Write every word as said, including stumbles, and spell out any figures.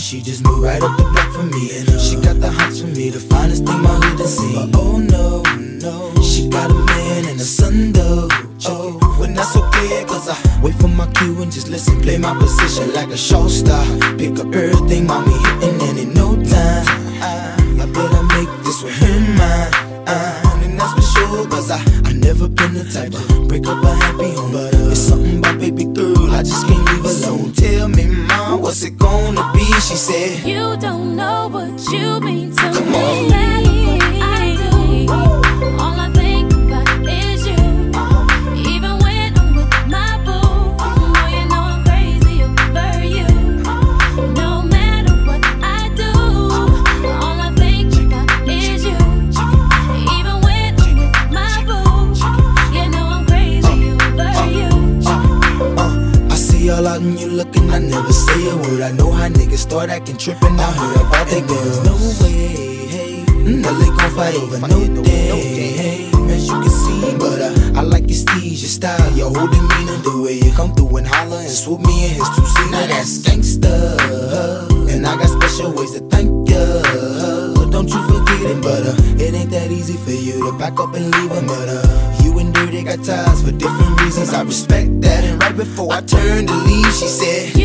she just moved right up the block for me. And uh, she got the hots for me, the finest thing my hood has seen. But oh no, no, she got a man and a son though. Oh, when that's okay, cause I wait for my cue and just listen. Play my position like a show star. Pick up everything, mommy hitting, and in no time I, I better make this with him mine. Uh, and that's for sure, cause I, I never been the type to break up a happy home. But uh, it's something about baby girl, I just can't leave alone. Tell me, mom, what's it gonna be? She said, you don't know what you mean to come me. on. I do. All I think about is you. Even when I'm with my boo, oh, you know I'm crazy over you. No matter what I do, all I think about is you. Even when I'm with my boo, you know I'm crazy over you. Uh, I see all out and you looking, I never say a word. I know how niggas start acting trippin'. I heard about that girls. No way, hey, now they gon' fight over no day, hey, as you can see. But uh, I like your steez, your style, your whole demeanor, the way you come through and holler and swoop me in his two seater. Now that's gangsta, and I got special ways to thank ya. Don't you forget it, but uh, it ain't that easy for you to back up and leave him. But uh, you and Dirty got ties for different reasons. I respect that. And right before I turned to leave, she said,